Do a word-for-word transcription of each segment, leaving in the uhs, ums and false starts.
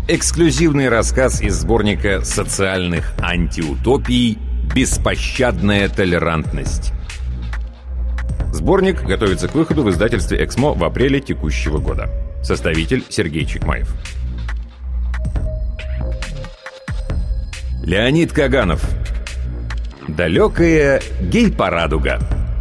Эксклюзивный рассказ из сборника социальных антиутопий «Беспощадная толерантность». Сборник готовится к выходу в издательстве «Эксмо» в апреле текущего года. Составитель Сергей Чекмаев. Леонид Каганов. Далекая гей-порадуга.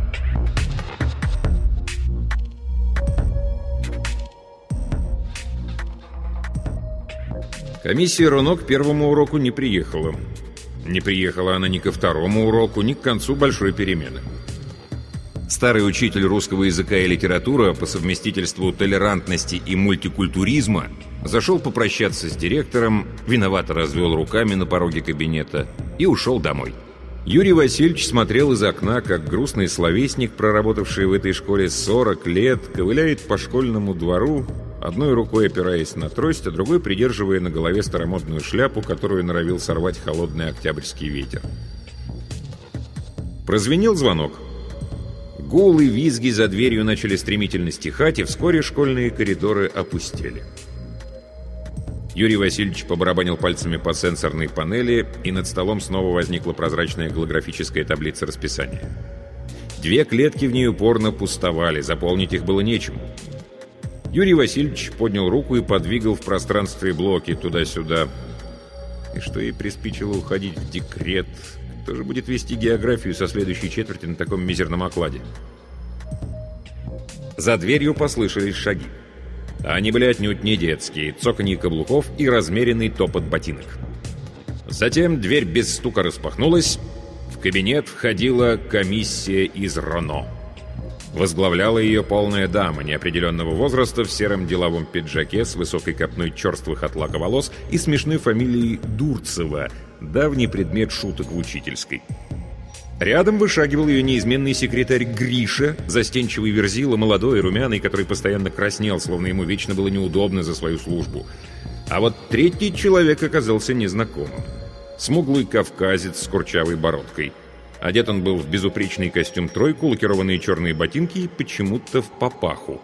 Комиссия РОНО к первому уроку не приехала. Не приехала она ни ко второму уроку, ни к концу большой перемены. Старый учитель русского языка и литературы по совместительству толерантности и мультикультуризма зашел попрощаться с директором, виновато развел руками на пороге кабинета и ушел домой. Юрий Васильевич смотрел из окна, как грустный словесник, проработавший в этой школе сорок лет, ковыляет по школьному двору, одной рукой опираясь на трость, а другой придерживая на голове старомодную шляпу, которую норовил сорвать холодный октябрьский ветер. Прозвенел звонок. Гул и визги за дверью начали стремительно стихать, и вскоре школьные коридоры опустели. Юрий Васильевич побарабанил пальцами по сенсорной панели, и над столом снова возникла прозрачная голографическая таблица расписания. Две клетки в ней упорно пустовали, заполнить их было нечем. Юрий Васильевич поднял руку и подвигал в пространстве блоки туда-сюда. И что ей приспичило уходить в декрет? Кто же будет вести географию со следующей четверти на таком мизерном окладе? За дверью послышались шаги. Они были отнюдь не детские, цоканье каблуков и размеренный топот ботинок. Затем дверь без стука распахнулась. В кабинет входила комиссия из РОНО. Возглавляла ее полная дама неопределенного возраста в сером деловом пиджаке с высокой копной черствых от лака волос и смешной фамилией Дурцева, давний предмет шуток в учительской. Рядом вышагивал ее неизменный секретарь Гриша, застенчивый верзила, молодой и румяный, который постоянно краснел, словно ему вечно было неудобно за свою службу. А вот третий человек оказался незнакомым. Смуглый кавказец с курчавой бородкой. Одет он был в безупречный костюм-тройку, лакированные черные ботинки и почему-то в папаху.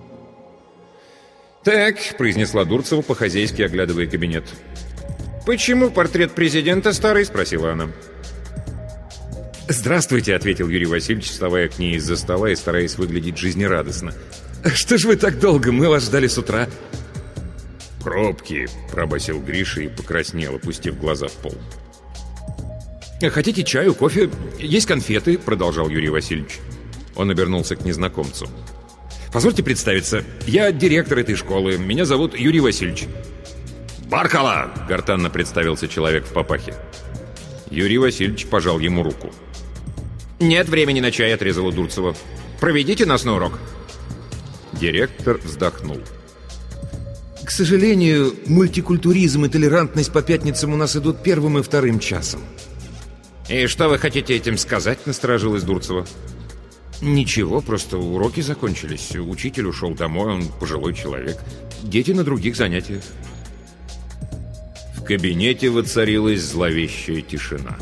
«Так», — произнесла Дурцева, по-хозяйски оглядывая кабинет. «Почему портрет президента старый?» — спросила она. «Здравствуйте», — ответил Юрий Васильевич, вставая к ней из-за стола и стараясь выглядеть жизнерадостно. «Что ж вы так долго? Мы вас ждали с утра». «Пробки», — пробасил Гриша и покраснел, опустив глаза в пол. «Хотите чаю, кофе? Есть конфеты?» — продолжал Юрий Васильевич. Он обернулся к незнакомцу. «Позвольте представиться. Я директор этой школы. Меня зовут Юрий Васильевич». «Баркала!» — гортанно представился человек в папахе. Юрий Васильевич пожал ему руку. «Нет времени на чай», — отрезала Дурцева. «Проведите нас на урок». Директор вздохнул. «К сожалению, мультикультуризм и толерантность по пятницам у нас идут первым и вторым часом». «И что вы хотите этим сказать?» — насторожилась Дурцева. «Ничего, просто уроки закончились. Учитель ушел домой, он пожилой человек. Дети на других занятиях». В кабинете воцарилась зловещая тишина.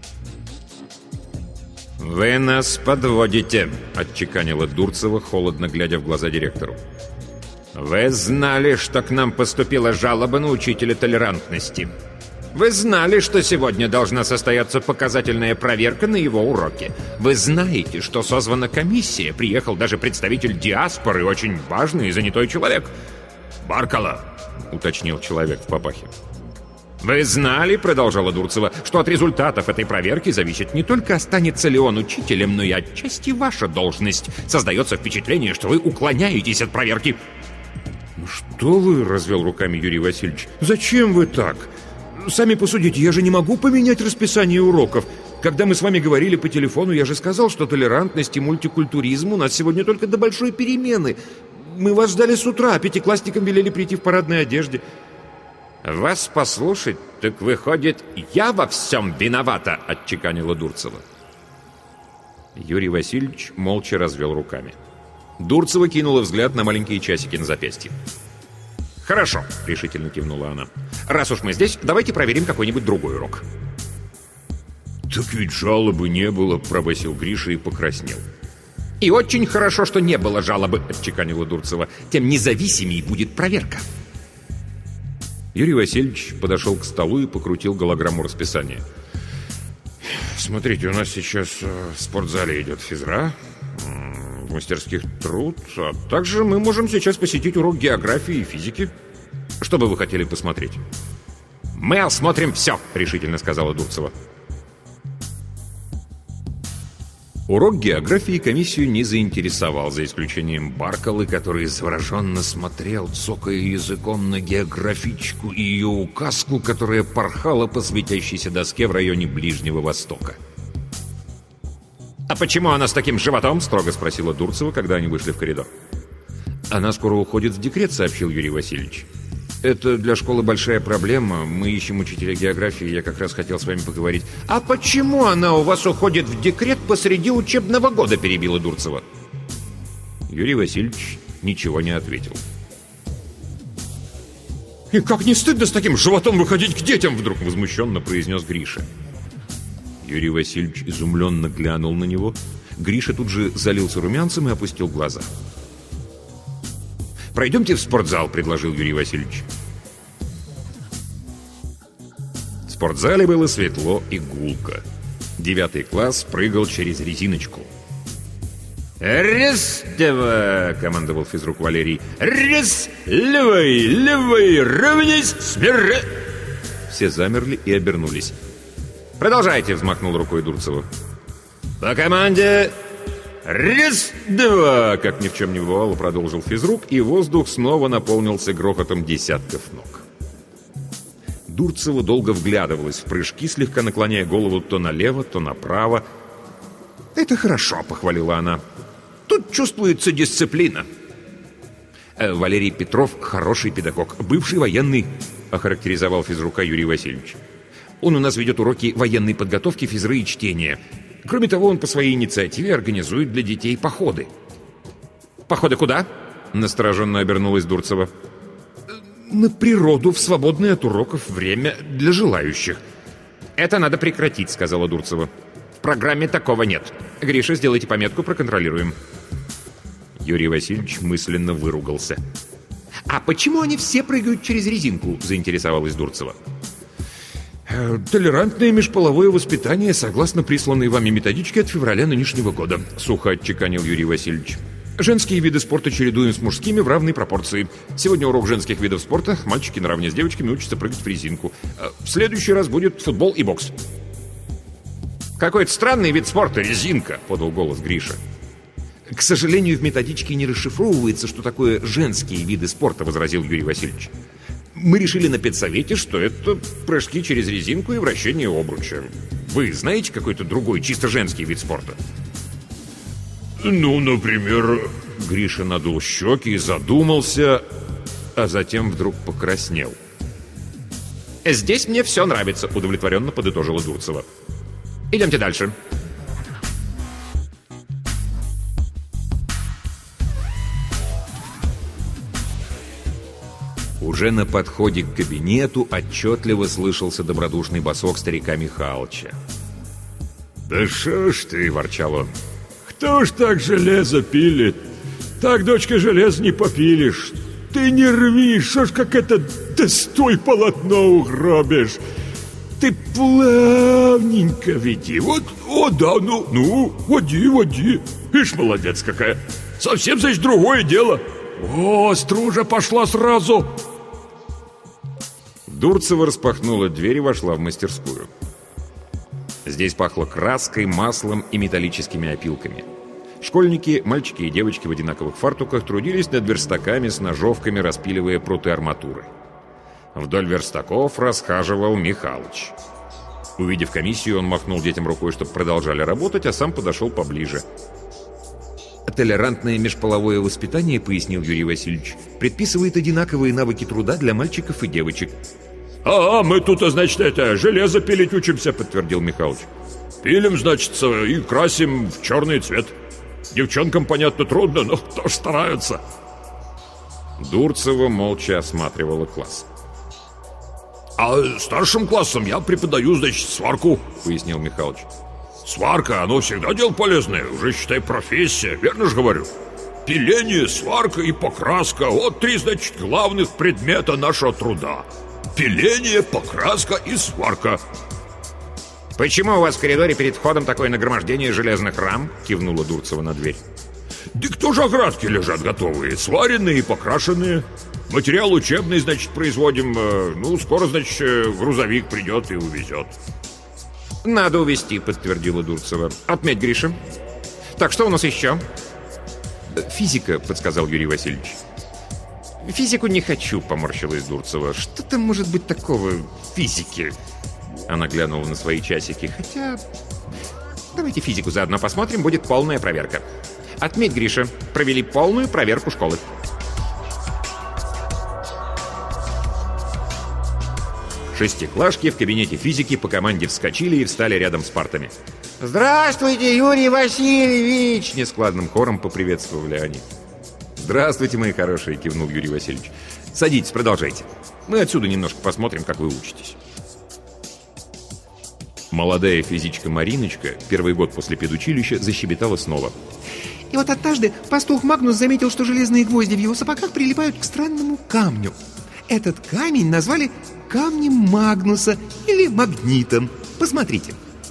«Вы нас подводите», — отчеканила Дурцева, холодно глядя в глаза директору. «Вы знали, что к нам поступила жалоба на учителя толерантности. Вы знали, что сегодня должна состояться показательная проверка на его уроке. Вы знаете, что созвана комиссия, приехал даже представитель диаспоры, очень важный и занятой человек». «Баркала», — уточнил человек в папахе. «Вы знали, — продолжала Дурцева, — что от результатов этой проверки зависит не только останется ли он учителем, но и отчасти ваша должность. Создается впечатление, что вы уклоняетесь от проверки». «Ну что вы, — развел руками Юрий Васильевич, — зачем вы так? Сами посудите, я же не могу поменять расписание уроков. Когда мы с вами говорили по телефону, я же сказал, что толерантность и мультикультуризм у нас сегодня только до большой перемены. Мы вас ждали с утра, а пятиклассникам велели прийти в парадной одежде». «Вас послушать, так выходит, я во всем виновата», — отчеканила Дурцева. Юрий Васильевич молча развел руками. Дурцева кинула взгляд на маленькие часики на запястье. «Хорошо», — решительно кивнула она. «Раз уж мы здесь, давайте проверим какой-нибудь другой урок». «Так ведь жалобы не было», — пробасил Гриша и покраснел. «И очень хорошо, что не было жалобы», — отчеканила Дурцева. «Тем независимей будет проверка». Юрий Васильевич подошел к столу и покрутил голограмму расписания. «Смотрите, у нас сейчас в спортзале идет физра, в мастерских труд, а также мы можем сейчас посетить урок географии и физики. Что бы вы хотели посмотреть?» «Мы осмотрим все», — решительно сказала Дурцева. Урок географии комиссию не заинтересовал, за исключением Баркалы, который завороженно смотрел, цокая языком на географичку и ее указку, которая порхала по светящейся доске в районе Ближнего Востока. «А почему она с таким животом?» — строго спросила Дурцева, когда они вышли в коридор. «Она скоро уходит в декрет», — сообщил Юрий Васильевич. «Это для школы большая проблема. Мы ищем учителя географии, я как раз хотел с вами поговорить». «А почему она у вас уходит в декрет посреди учебного года?» — перебила Дурцева. Юрий Васильевич ничего не ответил. «И как не стыдно с таким животом выходить к детям!» — вдруг возмущенно произнес Гриша. Юрий Васильевич изумленно глянул на него. Гриша тут же залился румянцем и опустил глаза. «Пройдемте в спортзал», — предложил Юрий Васильевич. В спортзале было светло и гулко. Девятый класс прыгал через резиночку. «Раз, два!» — командовал физрук Валерий. «Раз! Левой! Левой! Равняйсь! Смирно!» Все замерли и обернулись. «Продолжайте!» — взмахнул рукой Дурцева. «По команде... Раз, два!» — как ни в чем не бывало, продолжил физрук, и воздух снова наполнился грохотом десятков ног. Дурцева долго вглядывалась в прыжки, слегка наклоняя голову то налево, то направо. «Это хорошо», — похвалила она. «Тут чувствуется дисциплина». «Валерий Петров — хороший педагог, бывший военный», — охарактеризовал физрука Юрий Васильевич. «Он у нас ведет уроки военной подготовки, физры и чтения. Кроме того, он по своей инициативе организует для детей походы». «Походы куда?» — настороженно обернулась Дурцева. «На природу, в свободное от уроков время для желающих». «Это надо прекратить», — сказала Дурцева. «В программе такого нет. Гриша, сделайте пометку, проконтролируем». Юрий Васильевич мысленно выругался. «А почему они все прыгают через резинку?» — заинтересовалась Дурцева. «Толерантное межполовое воспитание согласно присланной вами методичке от февраля нынешнего года», — сухо отчеканил Юрий Васильевич. «Женские виды спорта чередуем с мужскими в равной пропорции. Сегодня урок женских видов спорта. Мальчики наравне с девочками учатся прыгать в резинку. В следующий раз будет футбол и бокс». «Какой-то странный вид спорта, резинка», — подал голос Гриша. «К сожалению, в методичке не расшифровывается, что такое женские виды спорта», — возразил Юрий Васильевич. «Мы решили на педсовете, что это прыжки через резинку и вращение обруча. Вы знаете какой-то другой чисто женский вид спорта?» «Ну, например...» Гриша надул щеки и задумался, а затем вдруг покраснел. «Здесь мне все нравится», — удовлетворенно подытожила Дурцева. «Идемте дальше». Уже на подходе к кабинету отчетливо слышался добродушный босок старика Михалыча. «Да шо ж ты!» — ворчал он. «Кто ж так железо пилит? Так, дочка, железо не попилишь. Ты не рви, шо ж как это, да стой, полотно угробишь. Ты плавненько веди. Вот, о да, ну, ну, води, води. Ишь, молодец какая. Совсем, значит, другое дело. О, стружа пошла сразу». Дурцева распахнула дверь и вошла в мастерскую. Здесь пахло краской, маслом и металлическими опилками. Школьники, мальчики и девочки в одинаковых фартуках трудились над верстаками с ножовками, распиливая пруты арматуры. Вдоль верстаков расхаживал Михалыч. Увидев комиссию, он махнул детям рукой, чтобы продолжали работать, а сам подошел поближе. «Толерантное межполовое воспитание, — пояснил Юрий Васильевич, — предписывает одинаковые навыки труда для мальчиков и девочек». «А, мы тут, значит, это, железо пилить учимся», — подтвердил Михалыч. «Пилим, значит, и красим в черный цвет. Девчонкам, понятно, трудно, но тоже стараются». Дурцева молча осматривала класс. «А старшим классом я преподаю, значит, сварку», — пояснил Михалыч. «Сварка, оно всегда дело полезное, уже, считай, профессия, верно же говорю? Пиление, сварка и покраска — вот три, значит, главных предмета нашего труда. пиление, покраска и сварка. «Почему у вас в коридоре перед входом такое нагромождение железных рам?» — кивнула Дурцева на дверь. «Дик тоже оградки лежат готовые, сваренные и покрашенные. Материал учебный, значит, производим. Ну, скоро, значит, грузовик придет и увезет». «Надо увезти», — подтвердила Дурцева. «Отметь, Гриша. Так, что у нас еще?» «Физика», — подсказал Юрий Васильевич. «Физику не хочу», — поморщилась Дурцева. «Что там может быть такого в физике?» Она глянула на свои часики. «Хотя... давайте физику заодно посмотрим, будет полная проверка. Отметь, Гриша, провели полную проверку школы». Шестиклашки в кабинете физики по команде вскочили и встали рядом с партами. «Здравствуйте, Юрий Васильевич!» — нескладным хором поприветствовали они. «Здравствуйте, мои хорошие!» — кивнул Юрий Васильевич. «Садитесь, продолжайте. Мы отсюда немножко посмотрим, как вы учитесь». Молодая физичка Мариночка, первый год после педучилища, защебетала снова. И вот однажды пастух Магнус заметил, что железные гвозди в его сапогах прилипают к странному камню. Этот камень назвали камнем Магнуса или магнитом. Посмотрите.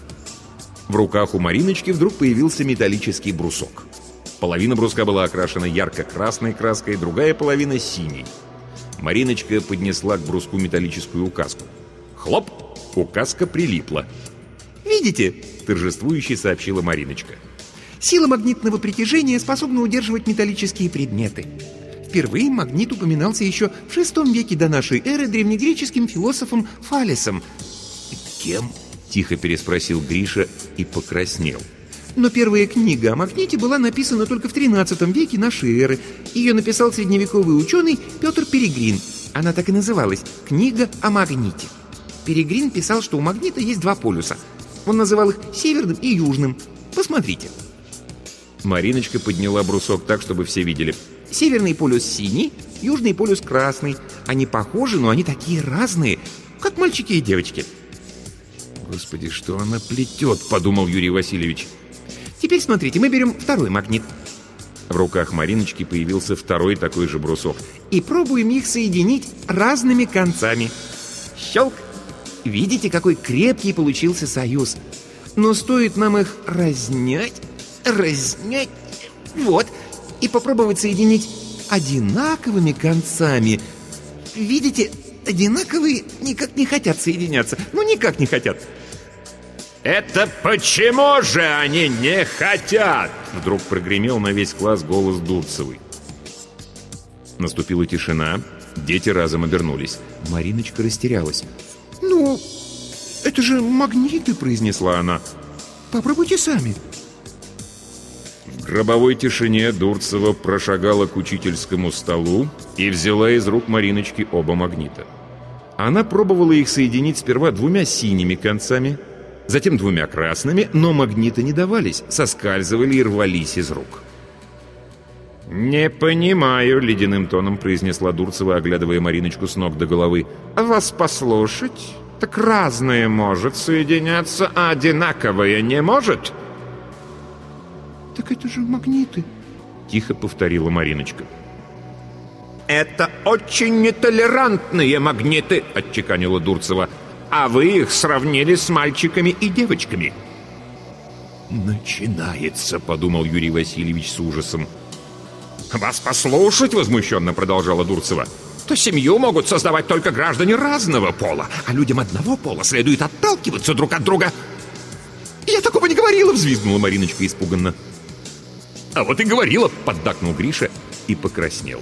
В руках у Мариночки вдруг появился металлический брусок. Половина бруска была окрашена ярко-красной краской, другая половина — синей. Мариночка поднесла к бруску металлическую указку. Хлоп! Указка прилипла. «Видите?» — торжествующе сообщила Мариночка. «Сила магнитного притяжения способна удерживать металлические предметы. Впервые магнит упоминался еще в шестом веке до нашей эры древнегреческим философом Фалесом». «Кем?» — тихо переспросил Гриша и покраснел. Но первая книга о магните была написана только в тринадцатом веке нашей эры. Ее написал средневековый ученый Петр Перегрин. Она так и называлась «Книга о магните». Перегрин писал, что у магнита есть два полюса. Он называл их северным и южным. Посмотрите. Мариночка подняла брусок так, чтобы все видели. Северный полюс синий, южный полюс красный. Они похожи, но они такие разные, как мальчики и девочки. «Господи, что она плетет?» — подумал Юрий Васильевич. Теперь смотрите, мы берем второй магнит. В руках Мариночки появился второй такой же брусок. И пробуем их соединить разными концами. Щелк! Видите, какой крепкий получился союз. Но стоит нам их разнять, разнять, вот, и попробовать соединить одинаковыми концами. Видите, одинаковые никак не хотят соединяться. Ну, никак не хотят. «Это почему же они не хотят?» Вдруг прогремел на весь класс голос Дурцевой. Наступила тишина. Дети разом обернулись. Мариночка растерялась. «Ну, это же магниты», — произнесла она. «Попробуйте сами». В гробовой тишине Дурцева прошагала к учительскому столу и взяла из рук Мариночки оба магнита. Она пробовала их соединить сперва двумя синими концами, затем двумя красными, но магниты не давались, соскальзывали и рвались из рук. «Не понимаю», — ледяным тоном произнесла Дурцева, оглядывая Мариночку с ног до головы. «Вас послушать? Так разное может соединяться, а одинаковое не может?» «Так это же магниты», — тихо повторила Мариночка. «Это очень нетолерантные магниты», — отчеканила Дурцева. «А вы их сравнили с мальчиками и девочками». «Начинается», — подумал Юрий Васильевич с ужасом. «Вас послушать», — возмущенно продолжала Дурцева, «то семью могут создавать только граждане разного пола, а людям одного пола следует отталкиваться друг от друга». «Я такого не говорила», — взвизгнула Мариночка испуганно. «А вот и говорила», — поддакнул Гриша и покраснел.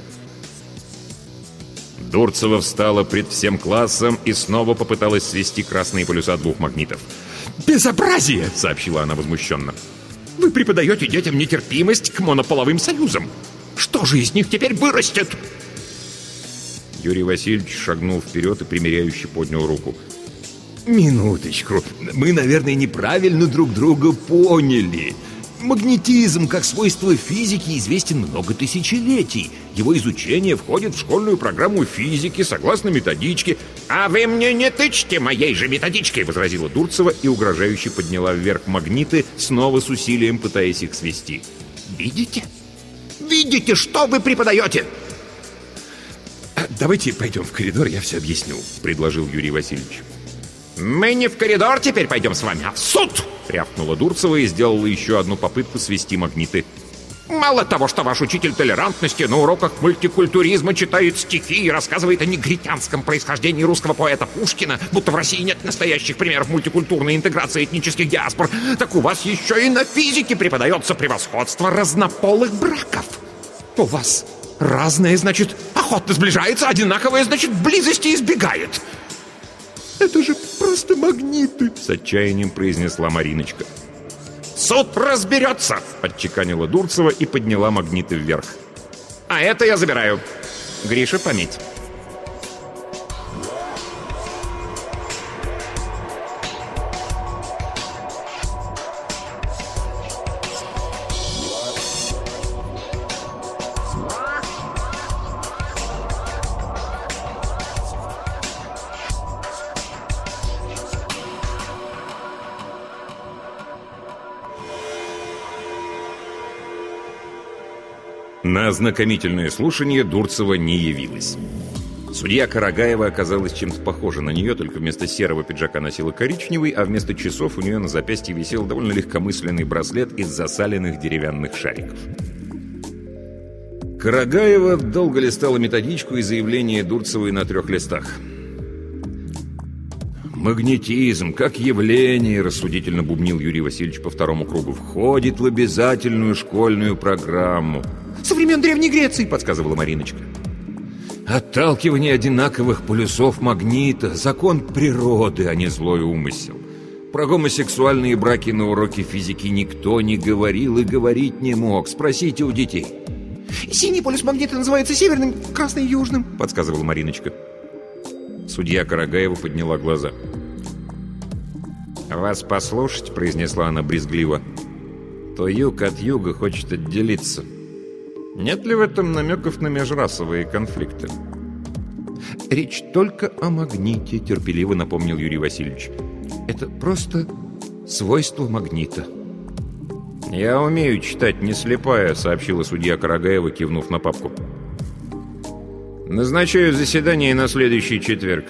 Дурцева встала пред всем классом и снова попыталась свести красные полюса двух магнитов. «Безобразие!» — сообщила она возмущенно. «Вы преподаете детям нетерпимость к монополовым союзам. Что же из них теперь вырастет?» Юрий Васильевич шагнул вперед и примиряюще поднял руку. «Минуточку. Мы, наверное, неправильно друг друга поняли. Магнетизм, как свойство физики, известен много тысячелетий. Его изучение входит в школьную программу физики согласно методичке». «А вы мне не тычьте моей же методичкой!» — возразила Дурцева и угрожающе подняла вверх магниты, снова с усилием пытаясь их свести. «Видите? Видите, что вы преподаете?» Давайте пойдем в коридор, я все объясню, предложил Юрий Васильевич. «Мы не в коридор теперь пойдем с вами, а в суд!» — рявкнула Дурцева и сделала еще одну попытку свести магниты. «Мало того, что ваш учитель толерантности на уроках мультикультуризма читает стихи и рассказывает о негритянском происхождении русского поэта Пушкина, будто в России нет настоящих примеров мультикультурной интеграции этнических диаспор, так у вас еще и на физике преподается превосходство разнополых браков. У вас разное, значит, охотно сближается, одинаковое, значит, близости избегает». «Это же просто магниты!» — с отчаянием произнесла Мариночка. «Суд разберется!» — отчеканила Дурцева и подняла магниты вверх. «А это я забираю. Гриша, пометь». На ознакомительное слушание Дурцева не явилась. Судья Карагаева оказалась чем-то похожа на нее, только вместо серого пиджака носила коричневый, а вместо часов у нее на запястье висел довольно легкомысленный браслет из засаленных деревянных шариков. Карагаева долго листала методичку и заявление Дурцевой на трех листах. «Магнетизм, как явление, — рассудительно бубнил Юрий Васильевич по второму кругу, — входит в обязательную школьную программу». «Со времен Древней Греции», — подсказывала Мариночка. «Отталкивание одинаковых полюсов магнита — закон природы, а не злой умысел. Про гомосексуальные браки на уроке физики никто не говорил и говорить не мог. Спросите у детей». «Синий полюс магнита называется северным, красный — южным», — подсказывала Мариночка. Судья Карагаева подняла глаза. «Вас послушать, — произнесла она брезгливо, — то юг от юга хочет отделиться. Нет ли в этом намеков на межрасовые конфликты?» «Речь только о магните», — терпеливо напомнил Юрий Васильевич. «Это просто свойство магнита». «Я умею читать не слепая», — сообщила судья Карагаева, кивнув на папку. «Назначаю заседание на следующий четверг».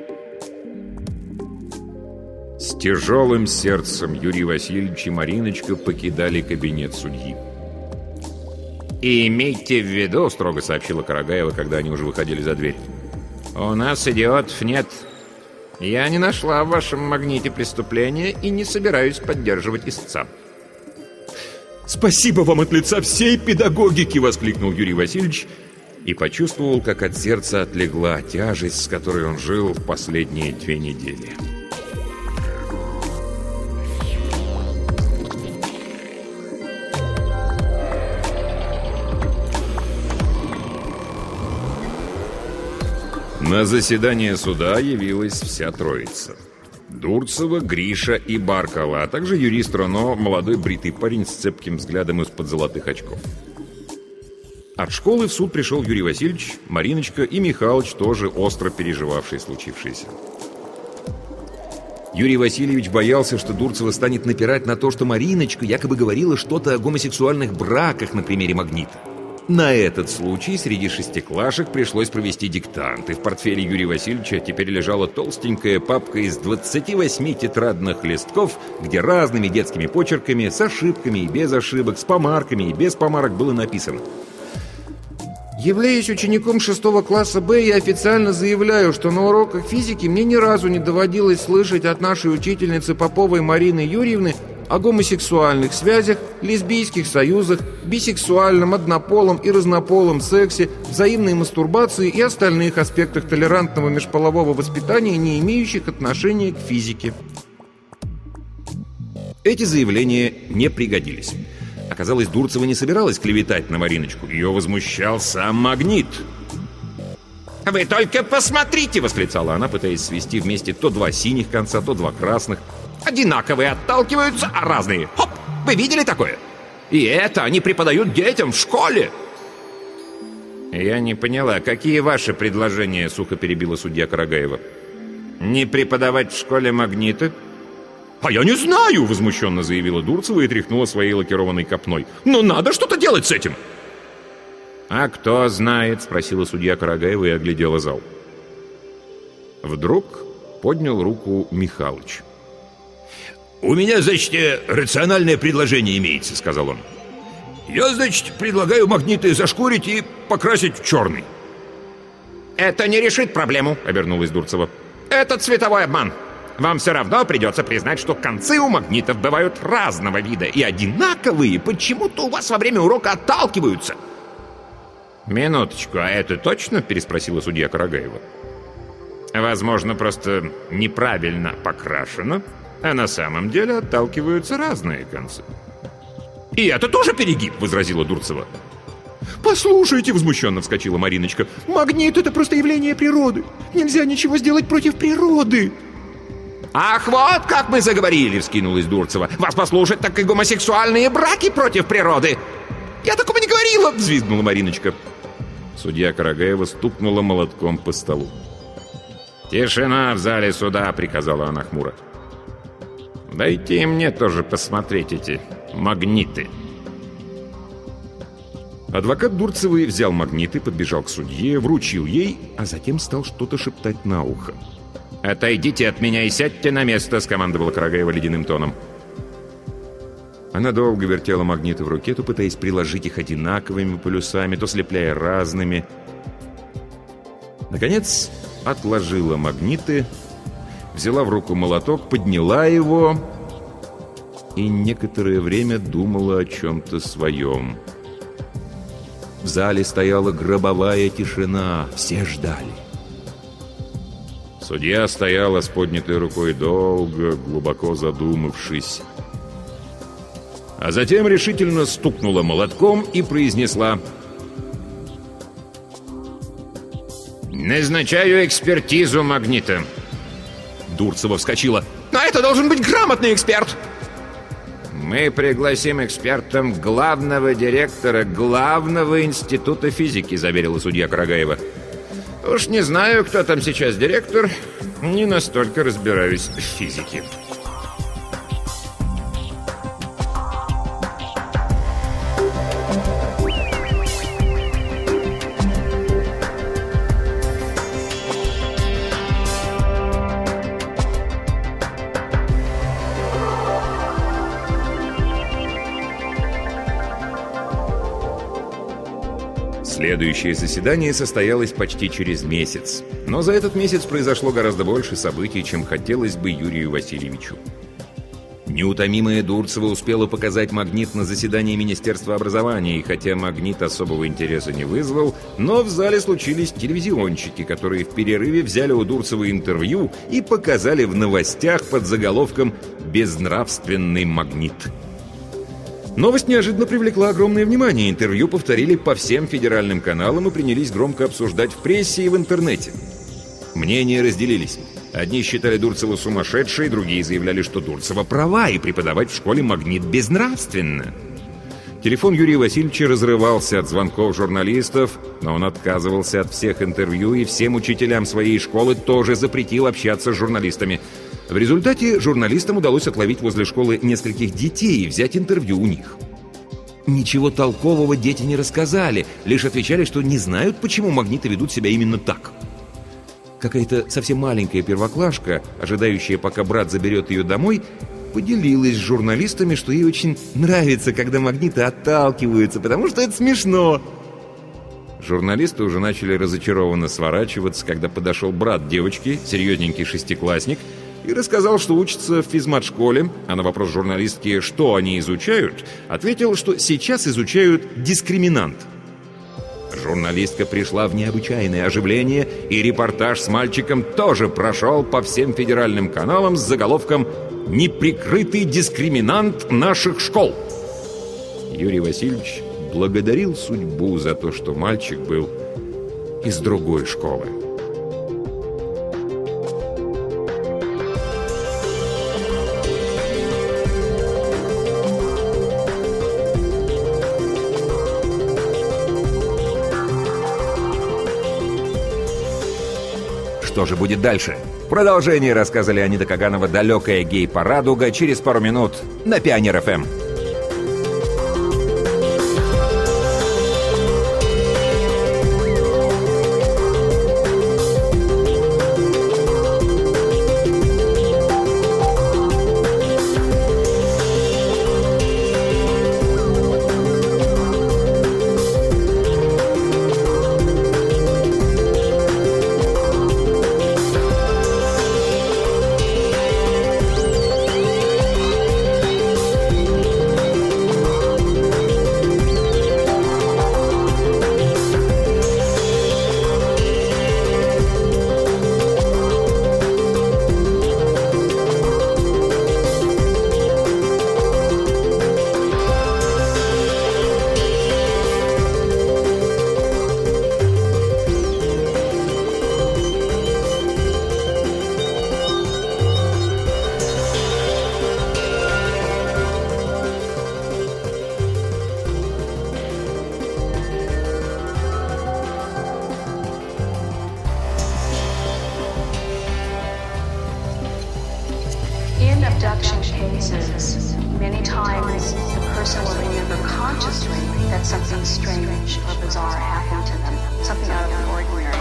С тяжелым сердцем Юрий Васильевич и Мариночка покидали кабинет судьи. «И имейте в виду, — строго сообщила Карагаева, когда они уже выходили за дверь, — у нас идиотов нет. Я не нашла в вашем магните преступления и не собираюсь поддерживать истца». «Спасибо вам от лица всей педагогики!» — воскликнул Юрий Васильевич и почувствовал, как от сердца отлегла тяжесть, с которой он жил в последние две недели. На заседание суда явилась вся троица. Дурцева, Гриша и Баркала, а также юрист Рано, молодой бритый парень с цепким взглядом из-под золотых очков. От школы в суд пришел Юрий Васильевич, Мариночка и Михалыч, тоже остро переживавший случившееся. Юрий Васильевич боялся, что Дурцева станет напирать на то, что Мариночка якобы говорила что-то о гомосексуальных браках на примере магнита. На этот случай среди шестиклашек пришлось провести диктант, и в портфеле Юрия Васильевича теперь лежала толстенькая папка из двадцати восьми тетрадных листков, где разными детскими почерками, с ошибками и без ошибок, с помарками и без помарок было написано: «Являясь учеником шестого класса Б, я официально заявляю, что на уроках физики мне ни разу не доводилось слышать от нашей учительницы Поповой Марины Юрьевны о гомосексуальных связях, лесбийских союзах, бисексуальном, однополом и разнополом сексе, взаимной мастурбации и остальных аспектах толерантного межполового воспитания, не имеющих отношения к физике». Эти заявления не пригодились. Оказалось, Дурцева не собиралась клеветать на Мариночку. Ее возмущал сам магнит. «Вы только посмотрите!» — восклицала она, пытаясь свести вместе то два синих конца, то два красных. «Одинаковые отталкиваются, а разные. Хоп! Вы видели такое? И это они преподают детям в школе!» «Я не поняла, какие ваши предложения?» — сухо перебила судья Карагаева. «Не преподавать в школе магниты?» «А я не знаю!» — возмущенно заявила Дурцева и тряхнула своей лакированной копной. «Но надо что-то делать с этим!» «А кто знает?» — спросила судья Карагаева и оглядела зал. Вдруг поднял руку Михалыч. «У меня, значит, рациональное предложение имеется», — сказал он. «Я, значит, предлагаю магниты зашкурить и покрасить в черный». «Это не решит проблему», — обернулась Дурцева. «Это цветовой обман. Вам все равно придется признать, что концы у магнитов бывают разного вида и одинаковые почему-то у вас во время урока отталкиваются». «Минуточку, а это точно?» — переспросила судья Карагаева. «Возможно, просто неправильно покрашено, а на самом деле отталкиваются разные концы». «И это тоже перегиб», — возразила Дурцева. «Послушайте», — возмущенно вскочила Мариночка, «магнит — это просто явление природы. Нельзя ничего сделать против природы». «Ах, вот как мы заговорили!» — вскинулась Дурцева. «Вас послушать, так и гомосексуальные браки против природы!» «Я такого не говорила!» — взвизгнула Мариночка. Судья Карагаева стукнула молотком по столу. «Тишина в зале суда!» — приказала она хмуро. «Дайте и мне тоже посмотреть эти магниты». Адвокат Дурцевой взял магниты, подбежал к судье, вручил ей, а затем стал что-то шептать на ухо. «Отойдите от меня и сядьте на место!» — скомандовала Карагаева ледяным тоном. Она долго вертела магниты в руке, то пытаясь приложить их одинаковыми полюсами, то слепляя разными. Наконец отложила магниты, взяла в руку молоток, подняла его и некоторое время думала о чем-то своем. В зале стояла гробовая тишина, все ждали. Судья стояла с поднятой рукой долго, глубоко задумавшись. А затем решительно стукнула молотком и произнесла: «Назначаю экспертизу магнита». Дурцева вскочила: «Но это должен быть грамотный эксперт!» «Мы пригласим экспертом главного директора главного института физики», — заверила судья Карагаева. «Уж не знаю, кто там сейчас директор, не настолько разбираюсь в физике». Следующее заседание состоялось почти через месяц. Но за этот месяц произошло гораздо больше событий, чем хотелось бы Юрию Васильевичу. Неутомимая Дурцева успела показать магнит на заседании Министерства образования, и хотя магнит особого интереса не вызвал, но в зале случились телевизионщики, которые в перерыве взяли у Дурцевой интервью и показали в новостях под заголовком «Безнравственный магнит». Новость неожиданно привлекла огромное внимание. Интервью повторили по всем федеральным каналам и принялись громко обсуждать в прессе и в интернете. Мнения разделились. Одни считали Дурцеву сумасшедшей, другие заявляли, что Дурцева права, и преподавать в школе магнит безнравственно. Телефон Юрия Васильевича разрывался от звонков журналистов, но он отказывался от всех интервью и всем учителям своей школы тоже запретил общаться с журналистами. В результате журналистам удалось отловить возле школы нескольких детей и взять интервью у них. Ничего толкового дети не рассказали, лишь отвечали, что не знают, почему магниты ведут себя именно так. Какая-то совсем маленькая первоклашка, ожидающая, пока брат заберет ее домой, поделилась с журналистами, что ей очень нравится, когда магниты отталкиваются, потому что это смешно. Журналисты уже начали разочарованно сворачиваться, когда подошел брат девочки, серьезненький шестиклассник, и рассказал, что учится в физмат-школе, а на вопрос журналистки, что они изучают, ответил, что сейчас изучают дискриминант. Журналистка пришла в необычайное оживление, и репортаж с мальчиком тоже прошел по всем федеральным каналам с заголовком «Неприкрытый дискриминант наших школ». Юрий Васильевич благодарил судьбу за то, что мальчик был из другой школы. Что же будет дальше? В продолжении рассказа Леонида Каганова «Далекая гей-порадуга» через пару минут на Пионер-эф эм. abduction cases, many times the person will remember consciously that something strange or bizarre happened to them, something out of the ordinary.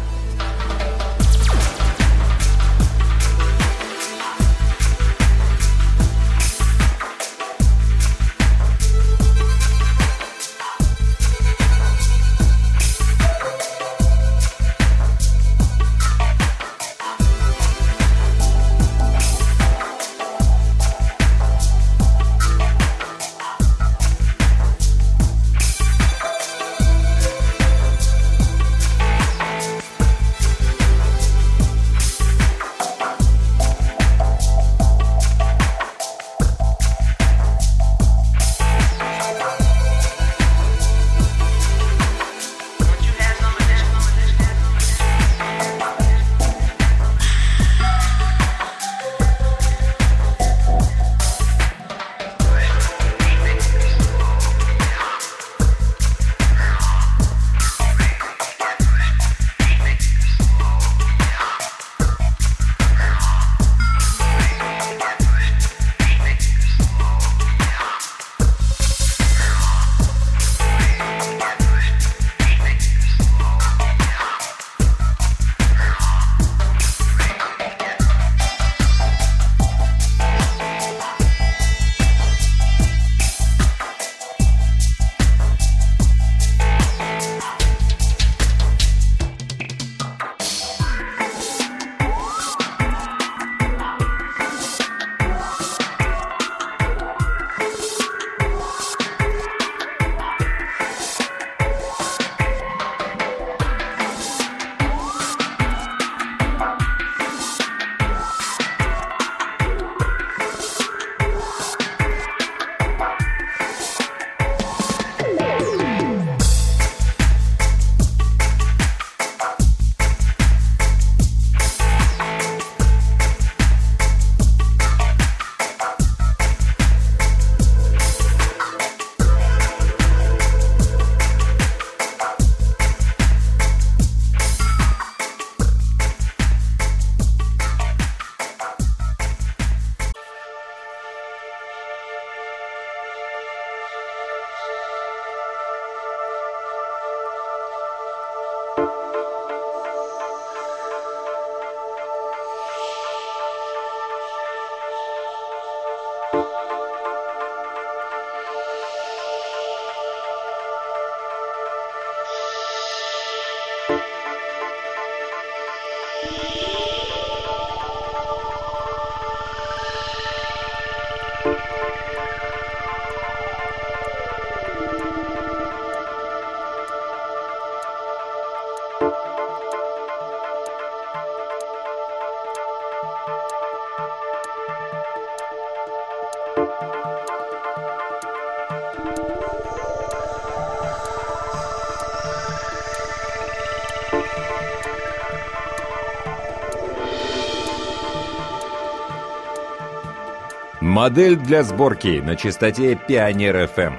Модель для сборки на частоте Пионер эф эм.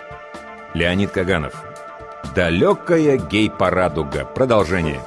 Леонид Каганов. Далекая гей-порадуга. Продолжение.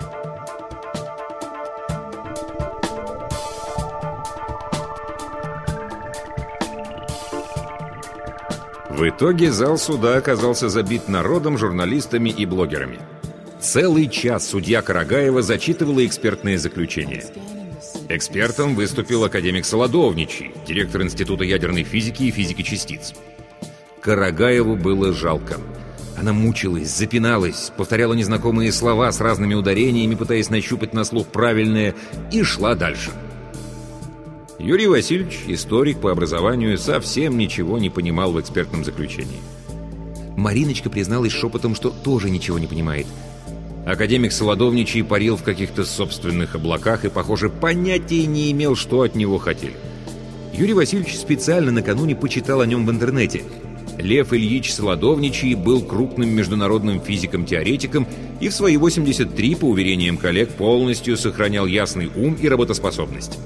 В итоге зал суда оказался забит народом, журналистами и блогерами. Целый час судья Карагаева зачитывала экспертные заключения. Экспертом выступил академик Солодовничий, директор Института ядерной физики и физики частиц. Карагаеву было жалко. Она мучилась, запиналась, повторяла незнакомые слова с разными ударениями, пытаясь нащупать на слух правильное, и шла дальше. Юрий Васильевич, историк по образованию, совсем ничего не понимал в экспертном заключении. Мариночка призналась шепотом, что тоже ничего не понимает. Академик Солодовничий парил в каких-то собственных облаках и, похоже, понятия не имел, что от него хотели. Юрий Васильевич специально накануне почитал о нем в интернете. Лев Ильич Солодовничий был крупным международным физиком-теоретиком и в свои восемьдесят три, по уверениям коллег, полностью сохранял ясный ум и работоспособность.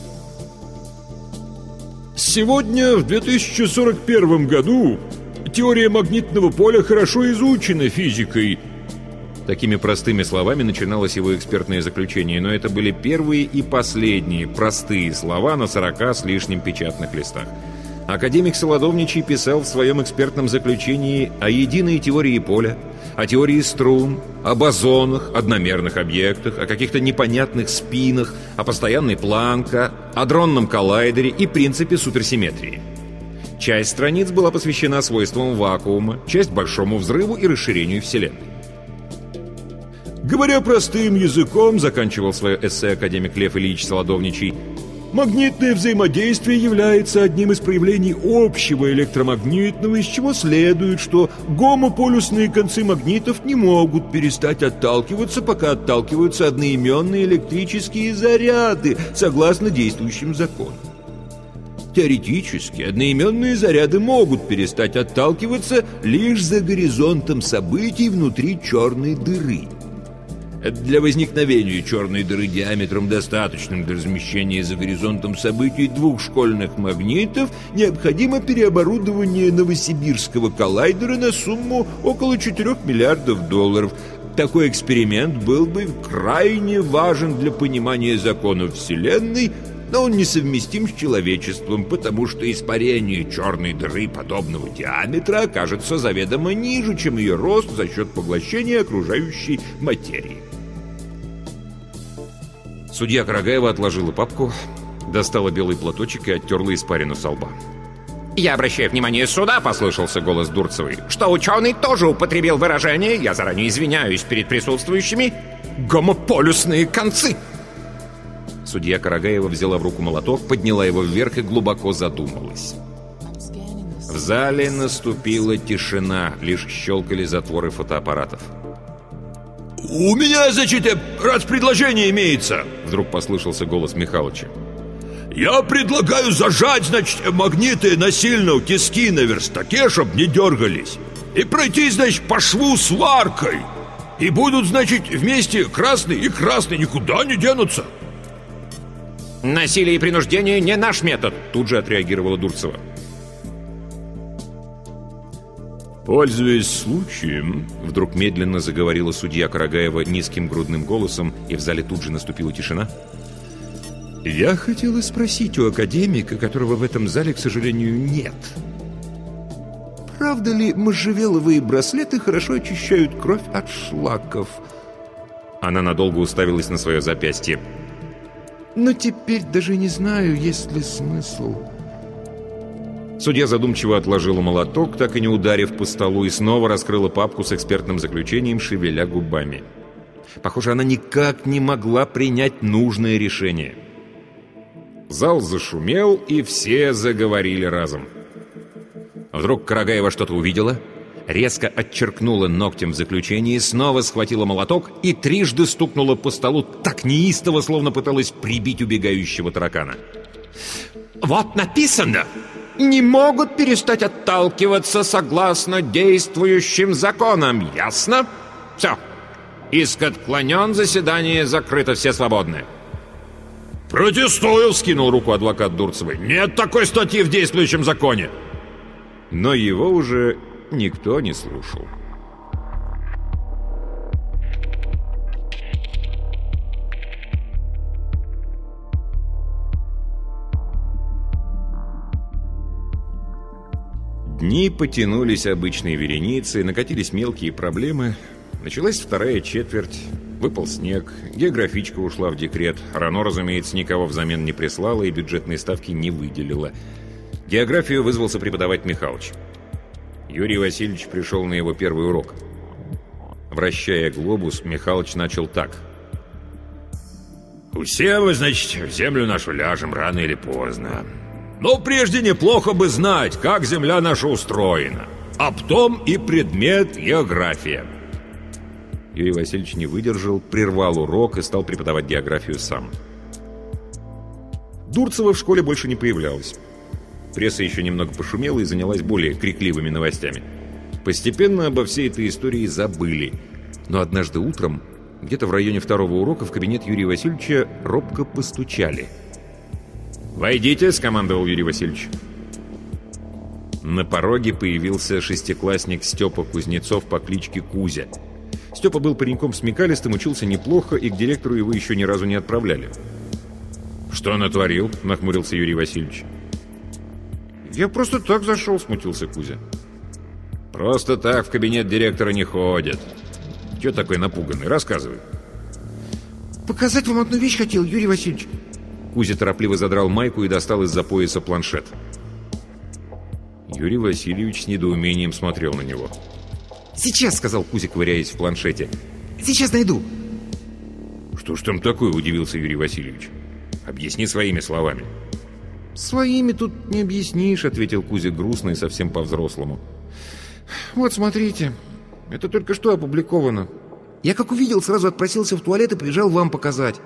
Сегодня, в две тысячи сорок первом году, теория магнитного поля хорошо изучена физикой. Такими простыми словами начиналось его экспертное заключение, но это были первые и последние простые слова на сорока с лишним печатных листах. Академик Солодовничий писал в своем экспертном заключении о единой теории поля, о теории струн, о бозонах, одномерных объектах, о каких-то непонятных спинах, о постоянной Планка, о дронном коллайдере и принципе суперсимметрии. Часть страниц была посвящена свойствам вакуума, часть большому взрыву и расширению Вселенной. Говоря простым языком, заканчивал свое эссе академик Лев Ильич Солодовничий, магнитное взаимодействие является одним из проявлений общего электромагнитного, из чего следует, что гомополюсные концы магнитов не могут перестать отталкиваться, пока отталкиваются одноименные электрические заряды, согласно действующим законам. Теоретически, одноименные заряды могут перестать отталкиваться лишь за горизонтом событий внутри черной дыры. Для возникновения черной дыры диаметром, достаточным для размещения за горизонтом событий двух школьных магнитов, необходимо переоборудование новосибирского коллайдера на сумму около четырёх миллиардов долларов. Такой эксперимент был бы крайне важен для понимания законов Вселенной, но он несовместим с человечеством, потому что испарение черной дыры подобного диаметра окажется заведомо ниже, чем ее рост за счет поглощения окружающей материи. Судья Карагаева отложила папку, достала белый платочек и оттерла испарину со лба. «Я обращаю внимание суда», — послышался голос Дурцевой, «что ученый тоже употребил выражение, я заранее извиняюсь перед присутствующими, гомополюсные концы». Судья Карагаева взяла в руку молоток, подняла его вверх и глубоко задумалась. В зале наступила тишина, лишь щелкали затворы фотоаппаратов. «У меня, значит, раз предложение имеется!» Вдруг послышался голос Михалыча. «Я предлагаю зажать, значит, магниты насильно в тиски на верстаке, чтоб не дергались, и пройти, значит, по шву сваркой. И будут, значит, вместе красный и красный, никуда не денутся». «Насилие и принуждение не наш метод», — тут же отреагировала Дурцева. «Пользуясь случаем», — вдруг медленно заговорила судья Карагаева низким грудным голосом, и в зале тут же наступила тишина. «Я хотела спросить у академика, которого в этом зале, к сожалению, нет. Правда ли можжевеловые браслеты хорошо очищают кровь от шлаков?» Она надолго уставилась на свое запястье. «Но теперь даже не знаю, есть ли смысл». Судья задумчиво отложила молоток, так и не ударив по столу, и снова раскрыла папку с экспертным заключением, шевеля губами. Похоже, она никак не могла принять нужное решение. Зал зашумел, и все заговорили разом. Вдруг Карагаева что-то увидела, резко отчеркнула ногтем в заключении, снова схватила молоток и трижды стукнула по столу так неистово, словно пыталась прибить убегающего таракана. «Вот написано! Не могут перестать отталкиваться согласно действующим законам, ясно? Все. Иск отклонен, заседание закрыто, все свободны». «Протестую!» — вскинул руку адвокат Дурцевой. «Нет такой статьи в действующем законе!» Но его уже никто не слушал. Дни потянулись обычной вереницей, накатились мелкие проблемы. Началась вторая четверть, выпал снег, географичка ушла в декрет. Рано, разумеется, никого взамен не прислала и бюджетные ставки не выделила. Географию вызвался преподавать Михалыч. Юрий Васильевич пришел на его первый урок. Вращая глобус, Михалыч начал так. «Все мы, значит, в землю нашу ляжем рано или поздно. Но прежде неплохо бы знать, как земля наша устроена. А потом и предмет география». Юрий Васильевич не выдержал, прервал урок и стал преподавать географию сам. Дурцева в школе больше не появлялась. Пресса еще немного пошумела и занялась более крикливыми новостями. Постепенно обо всей этой истории забыли. Но однажды утром, где-то в районе второго урока, в кабинет Юрия Васильевича робко постучали. «Войдите», — скомандовал Юрий Васильевич. На пороге появился шестиклассник Степа Кузнецов по кличке Кузя. Степа был пареньком смекалистым, учился неплохо, и к директору его еще ни разу не отправляли. «Что натворил?» — нахмурился Юрий Васильевич. «Я просто так зашел», — смутился Кузя. «Просто так в кабинет директора не ходят. Чего такой напуганный? Рассказывай». «Показать вам одну вещь хотел, Юрий Васильевич». Кузя торопливо задрал майку и достал из-за пояса планшет. Юрий Васильевич с недоумением смотрел на него. «Сейчас», — сказал Кузя, ковыряясь в планшете. «Сейчас найду». «Что ж там такое?» — удивился Юрий Васильевич. «Объясни своими словами». «Своими тут не объяснишь», — ответил Кузя грустно и совсем по-взрослому. «Вот, смотрите, это только что опубликовано. Я как увидел, сразу отпросился в туалет и побежал вам показать».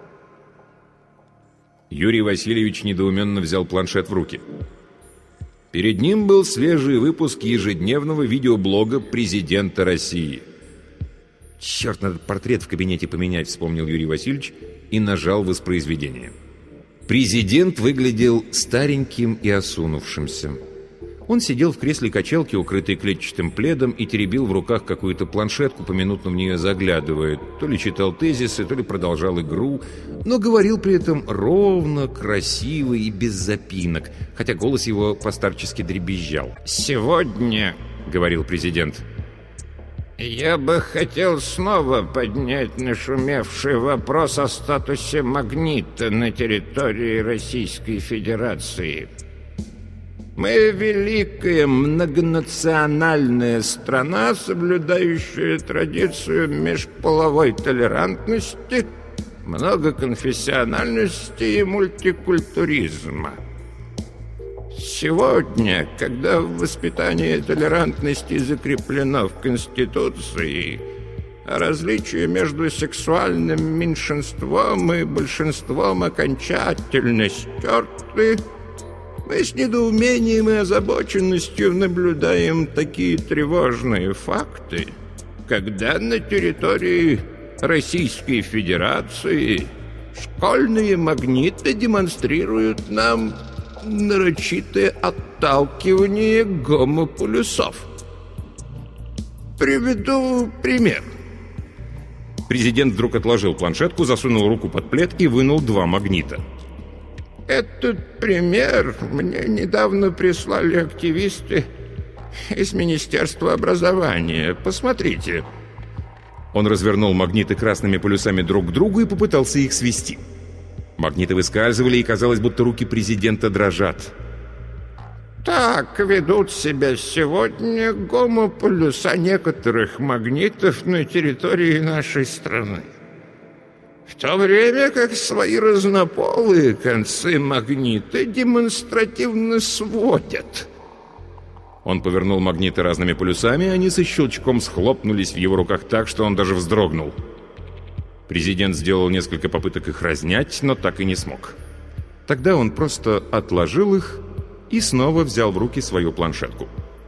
Юрий Васильевич недоуменно взял планшет в руки. Перед ним был свежий выпуск ежедневного видеоблога президента России. «Черт, надо портрет в кабинете поменять», — вспомнил Юрий Васильевич и нажал воспроизведение. Президент выглядел стареньким и осунувшимся. Он сидел в кресле качалки, укрытой клетчатым пледом, и теребил в руках какую-то планшетку, поминутно в нее заглядывая. То ли читал тезисы, то ли продолжал игру, но говорил при этом ровно, красиво и без запинок, хотя голос его постарчески дребезжал. «Сегодня, — говорил президент, — я бы хотел снова поднять нашумевший вопрос о статусе магнита на территории Российской Федерации. Мы великая многонациональная страна, соблюдающая традицию межполовой толерантности, многоконфессиональности и мультикультуризма. Сегодня, когда воспитание толерантности закреплено в Конституции, а различия между сексуальным меньшинством и большинством окончательно стерты, мы с недоумением и озабоченностью наблюдаем такие тревожные факты, когда на территории Российской Федерации школьные магниты демонстрируют нам нарочитое отталкивание гомополюсов. Приведу пример». Президент вдруг отложил планшетку, засунул руку под плед и вынул два магнита. Этот пример мне недавно прислали активисты из Министерства образования. Посмотрите. Он развернул магниты красными полюсами друг к другу и попытался их свести. Магниты выскальзывали, и казалось, будто руки президента дрожат. Так ведут себя сегодня гомополюса некоторых магнитов на территории нашей страны. В то время как свои разнополые концы магнита демонстративно сводят. Он повернул магниты разными полюсами, и они со щелчком схлопнулись в его руках так, что он даже вздрогнул. Президент сделал несколько попыток их разнять, но так и не смог. Тогда он просто отложил их и снова взял в руки свою планшетку.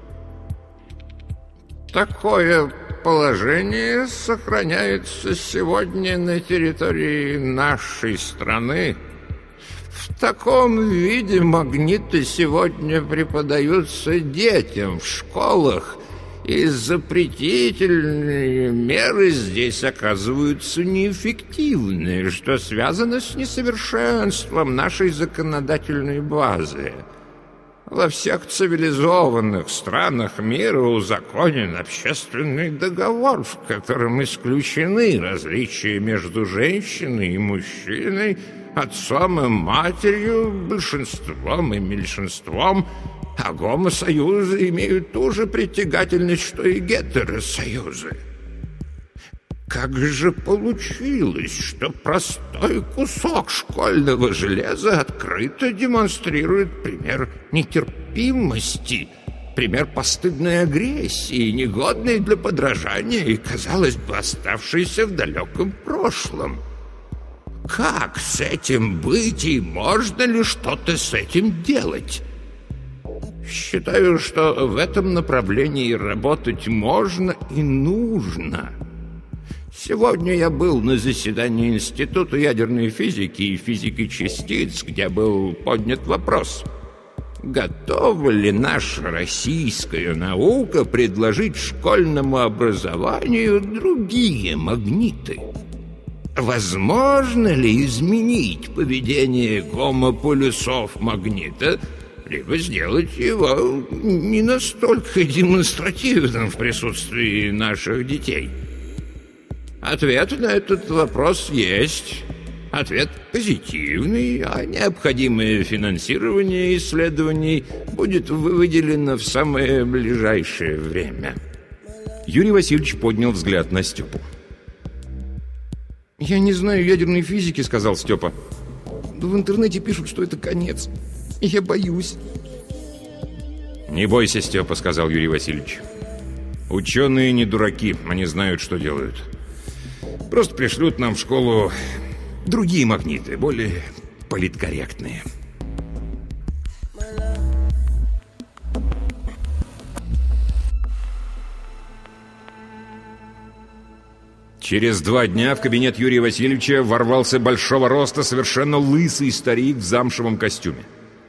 Такое положение сохраняется сегодня на территории нашей страны. В таком виде магниты сегодня преподаются детям в школах, и запретительные меры здесь оказываются неэффективны, что связано с несовершенством нашей законодательной базы. Во всех цивилизованных странах мира узаконен общественный договор, в котором исключены различия между женщиной и мужчиной, отцом и матерью, большинством и меньшинством, а гомосоюзы имеют ту же притягательность, что и гетеросоюзы. Как же получилось, что простой кусок школьного железа открыто демонстрирует пример нетерпимости, пример постыдной агрессии, негодной для подражания и, казалось бы, оставшейся в далеком прошлом? Как с этим быть и можно ли что-то с этим делать? Считаю, что в этом направлении работать можно и нужно. Сегодня я был на заседании Института ядерной физики и физики частиц, где был поднят вопрос: готова ли наша российская наука предложить школьному образованию другие магниты? Возможно ли изменить поведение гомополюсов-магнита, либо сделать его не настолько демонстративным в присутствии наших детей? Ответ на этот вопрос есть. Ответ позитивный, а необходимое финансирование исследований будет выделено в самое ближайшее время. Юрий Васильевич поднял взгляд на Степу. «Я не знаю ядерной физики», — сказал Степа. «В интернете пишут, что это конец. Я боюсь». «Не бойся, Степа», — сказал Юрий Васильевич. «Ученые не дураки, они знают, что делают. Просто пришлют нам в школу другие магниты, более политкорректные». Через два дня в кабинет Юрия Васильевича ворвался большого роста, совершенно лысый старик в замшевом костюме.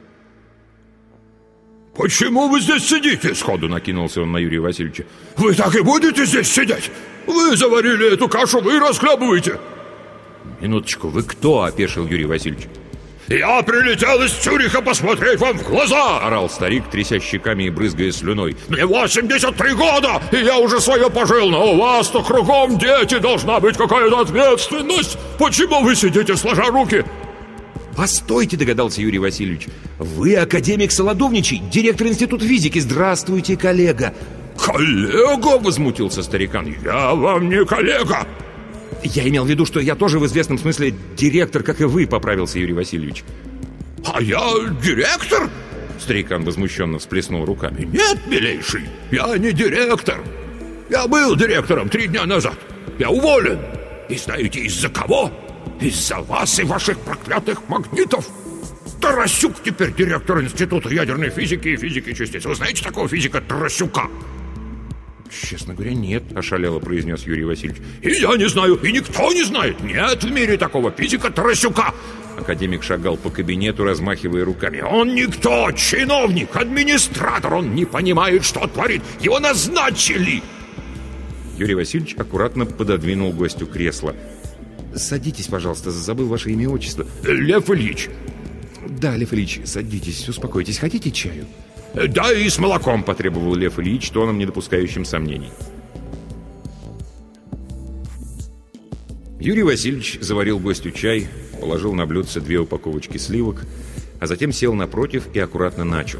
«Почему вы здесь сидите?» — сходу накинулся он на Юрия Васильевича. «Вы так и будете здесь сидеть? Вы заварили эту кашу, вы расхлебываете!» «Минуточку, вы кто?» — опешил Юрий Васильевич. «Я прилетел из Цюриха посмотреть вам в глаза!» — орал старик, тряся щеками и брызгая слюной. «Мне восемьдесят три года, и я уже свое пожил, но у вас-то кругом дети, должна быть какая-то ответственность! Почему вы сидите сложа руки?» «Постойте», — догадался Юрий Васильевич. «Вы академик Солодовничий, директор Института физики. Здравствуйте, коллега». «Коллега?» — возмутился старикан. «Я вам не коллега!» «Я имел в виду, что я тоже в известном смысле директор, как и вы», — поправился Юрий Васильевич. «А я директор?» Старикан возмущенно всплеснул руками. «Нет, милейший, я не директор. Я был директором три дня назад. Я уволен. И знаете, из-за кого? Из-за вас и ваших проклятых магнитов. Тарасюк теперь директор Института ядерной физики и физики частиц. Вы знаете такого физика Тарасюка?» «Честно говоря, нет», — ошалело произнес Юрий Васильевич. «И я не знаю, и никто не знает. Нет в мире такого физика Тарасюка». Академик шагал по кабинету, размахивая руками. «Он никто, чиновник, администратор. Он не понимает, что творит. Его назначили». Юрий Васильевич аккуратно пододвинул гостю кресло. «Садитесь, пожалуйста, забыл ваше имя и отчество». «Лев Ильич». «Да, Лев Ильич, садитесь, успокойтесь. Хотите чаю?» «Да, и с молоком», — потребовал Лев Ильич тоном, не допускающим сомнений. Юрий Васильевич заварил гостю чай, положил на блюдце две упаковочки сливок, а затем сел напротив и аккуратно начал.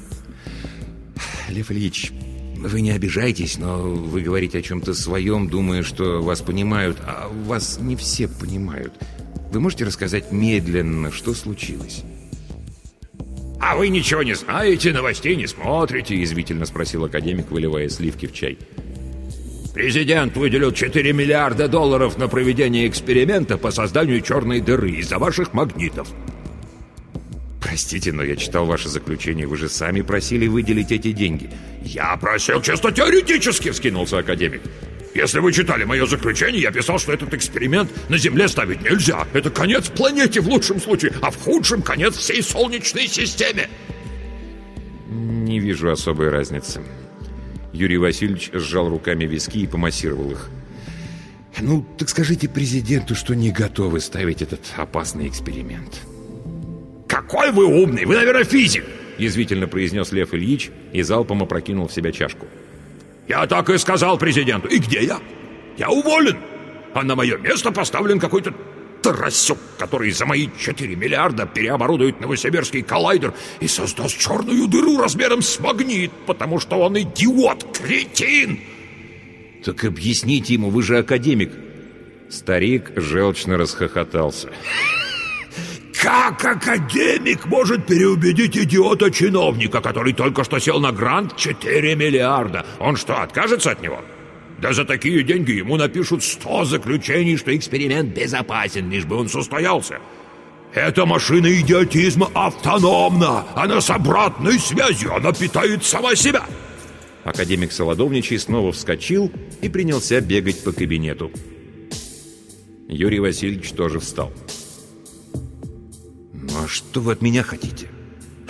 «Лев Ильич, вы не обижайтесь, но вы говорите о чем-то своем, думая, что вас понимают, а вас не все понимают. Вы можете рассказать медленно, что случилось?» «А вы ничего не знаете, новостей не смотрите?» — язвительно спросил академик, выливая сливки в чай. «Президент выделил четыре миллиарда долларов на проведение эксперимента по созданию черной дыры из-за ваших магнитов». «Простите, но я читал ваше заключение. Вы же сами просили выделить эти деньги». «Я просил чисто теоретически», — вскинулся академик. «Если вы читали мое заключение, я писал, что этот эксперимент на Земле ставить нельзя. Это конец планете в лучшем случае, а в худшем конец всей Солнечной системе». «Не вижу особой разницы». Юрий Васильевич сжал руками виски и помассировал их. «Ну, так скажите президенту, что не готовы ставить этот опасный эксперимент». «Какой вы умный! Вы, наверное, физик!» — язвительно произнес Лев Ильич и залпом опрокинул в себя чашку. «Я так и сказал президенту. И где я? Я уволен. А на мое место поставлен какой-то Тарасюк, который за мои четыре миллиарда переоборудует Новосибирский коллайдер и создаст черную дыру размером с магнит, потому что он идиот, кретин!» «Так объясните ему, вы же академик». Старик желчно расхохотался. «Как академик может переубедить идиота-чиновника, который только что сел на грант четыре миллиарда? Он что, откажется от него? Да за такие деньги ему напишут сто заключений, что эксперимент безопасен, лишь бы он состоялся. Эта машина идиотизма автономна, она с обратной связью, она питает сама себя». Академик Солодовничий снова вскочил и принялся бегать по кабинету. Юрий Васильевич тоже встал. «Ну а что вы от меня хотите?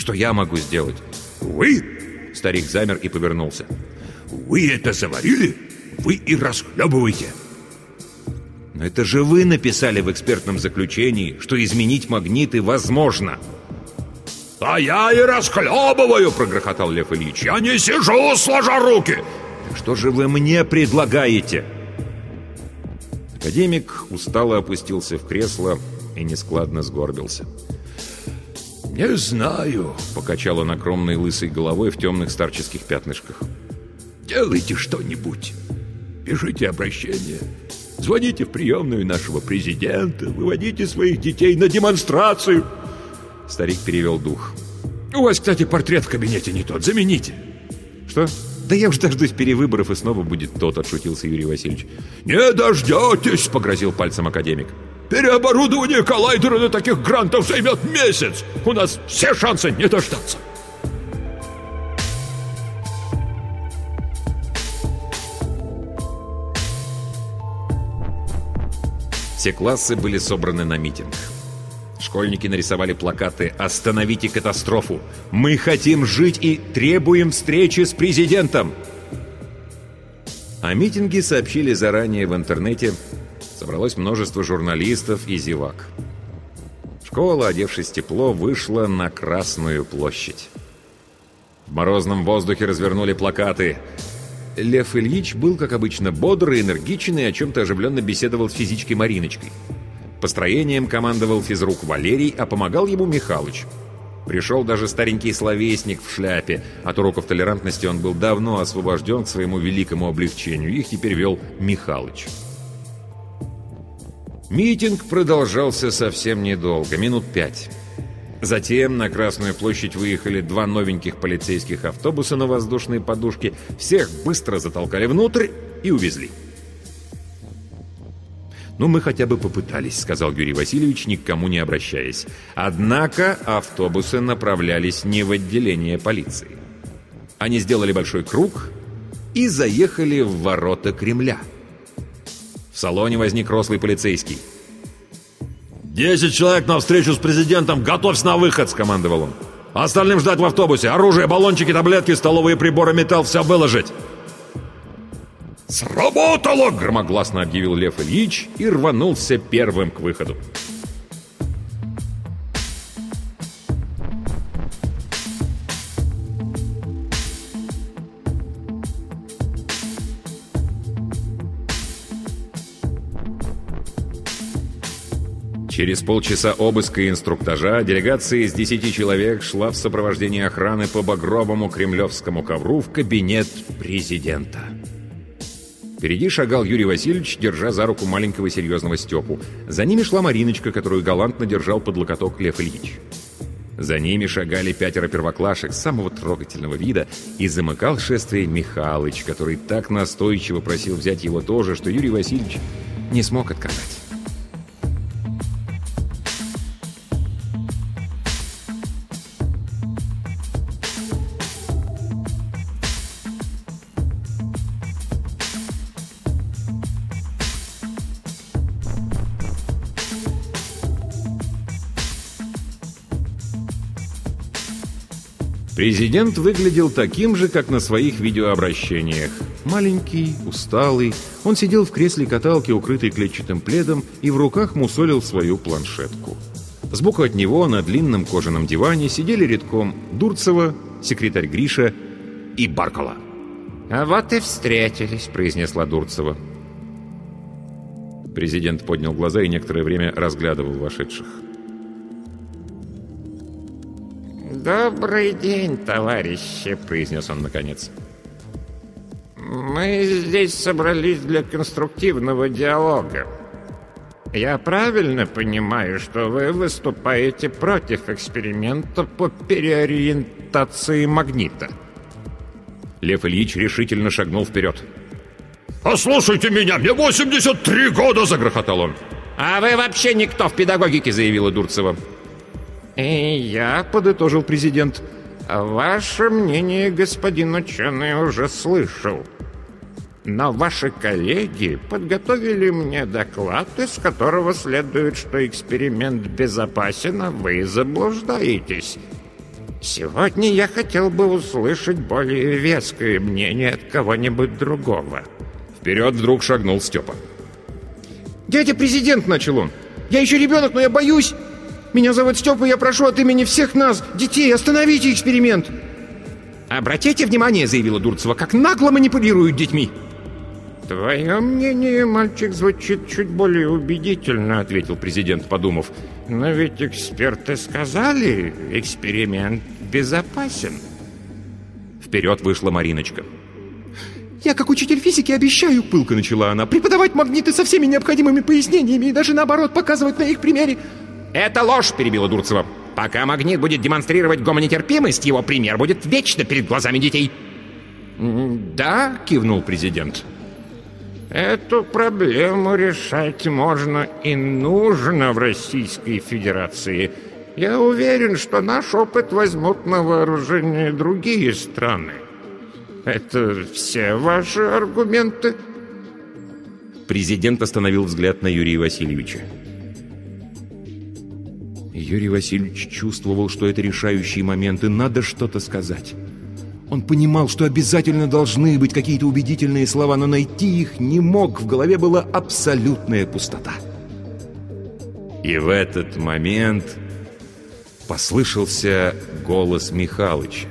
Что я могу сделать? Вы? Старик замер и повернулся. Вы это заварили? Вы и расхлебываете. Но это же вы написали в экспертном заключении, что изменить магниты возможно. «А я и расхлебываю!» — прогрохотал Лев Ильич. «Я не сижу, сложа руки!» Так что же вы мне предлагаете? Академик устало опустился в кресло и нескладно сгорбился. «Не знаю», — покачал он огромной лысой головой в темных старческих пятнышках. «Делайте что-нибудь. Пишите обращение. Звоните в приемную нашего президента. Выводите своих детей на демонстрацию». Старик перевел дух. «У вас, кстати, портрет в кабинете не тот. Замените». «Что? Да я уж дождусь перевыборов, и снова будет тот», — отшутился Юрий Васильевич. «Не дождетесь», — погрозил пальцем академик. «Переоборудование коллайдера на таких грантов займет месяц. У нас все шансы не дождаться». Все классы были собраны на митинг. Школьники нарисовали плакаты «Остановите катастрофу! Мы хотим жить и требуем встречи с президентом!» О митинге сообщили заранее в интернете. Собралось множество журналистов и зевак. Школа, одевшись тепло, вышла на Красную площадь. В морозном воздухе развернули плакаты. Лев Ильич был, как обычно, бодр и энергичен и о чем-то оживленно беседовал с физичкой Мариночкой. Построением командовал физрук Валерий, а помогал ему Михалыч. Пришел даже старенький словесник в шляпе. От уроков толерантности он был давно освобожден к своему великому облегчению. Их теперь вел Михалыч. Митинг продолжался совсем недолго, минут пять. Затем на Красную площадь выехали два новеньких полицейских автобуса на воздушной подушке. Всех быстро затолкали внутрь и увезли. «Ну, мы хотя бы попытались», — сказал Юрий Васильевич, ни к кому не обращаясь. Однако автобусы направлялись не в отделение полиции. Они сделали большой круг и заехали в ворота Кремля. В салоне возник рослый полицейский. «Десять человек на встречу с президентом! Готовься на выход!» — скомандовал он. «Остальным ждать в автобусе! Оружие, баллончики, таблетки, столовые приборы, металл — все выложить!» «Сработало!» — громогласно объявил Лев Ильич и рванулся первым к выходу. Через полчаса обыска и инструктажа делегация из десяти человек шла в сопровождении охраны по багровому кремлевскому ковру в кабинет президента. Впереди шагал Юрий Васильевич, держа за руку маленького серьезного Степу. За ними шла Мариночка, которую галантно держал под локоток Лев Ильич. За ними шагали пятеро первоклашек самого трогательного вида, и замыкал шествие Михалыч, который так настойчиво просил взять его тоже, что Юрий Васильевич не смог отказать. Президент выглядел таким же, как на своих видеообращениях. Маленький, усталый, он сидел в кресле каталки, укрытый клетчатым пледом, и в руках мусолил свою планшетку. Сбоку от него на длинном кожаном диване сидели рядком Дурцева, секретарь Гриша и Баркала. «А вот и встретились», — произнесла Дурцева. Президент поднял глаза и некоторое время разглядывал вошедших. «Добрый день, товарищи», — произнес он наконец. «Мы здесь собрались для конструктивного диалога. Я правильно понимаю, что вы выступаете против эксперимента по переориентации магнита?» Лев Ильич решительно шагнул вперед. «Послушайте меня, мне восемьдесят три года!» — загрохотал он. «А вы вообще никто в педагогике», — заявила Дурцева. «И я», — подытожил президент, — «ваше мнение, господин ученый, уже слышал. Но ваши коллеги подготовили мне доклад, из которого следует, что эксперимент безопасен, а вы заблуждаетесь. Сегодня я хотел бы услышать более веское мнение от кого-нибудь другого. Вперед вдруг шагнул Степа. «Дядя президент», — начал он. «Я еще ребенок, но я боюсь. Меня зовут Степа, я прошу от имени всех нас, детей, остановите эксперимент». «Обратите внимание», — заявила Дурцева, — «как нагло манипулируют детьми». «Твое мнение, мальчик, звучит чуть более убедительно», — ответил президент, подумав. «Но ведь эксперты сказали, эксперимент безопасен». Вперед вышла Мариночка. «Я, как учитель физики, обещаю», — пылко начала она, «преподавать магниты со всеми необходимыми пояснениями и даже наоборот показывать на их примере». «Это ложь», — перебила Дурцева. «Пока магнит будет демонстрировать гомонетерпимость, его пример будет вечно перед глазами детей». «Да», — кивнул президент. «Эту проблему решать можно и нужно в Российской Федерации. Я уверен, что наш опыт возьмут на вооружение другие страны. Это все ваши аргументы?» Президент остановил взгляд на Юрия Васильевича. Юрий Васильевич чувствовал, что это решающие моменты, надо что-то сказать. Он понимал, что обязательно должны быть какие-то убедительные слова, но найти их не мог, в голове была абсолютная пустота. И в этот момент послышался голос Михалыча.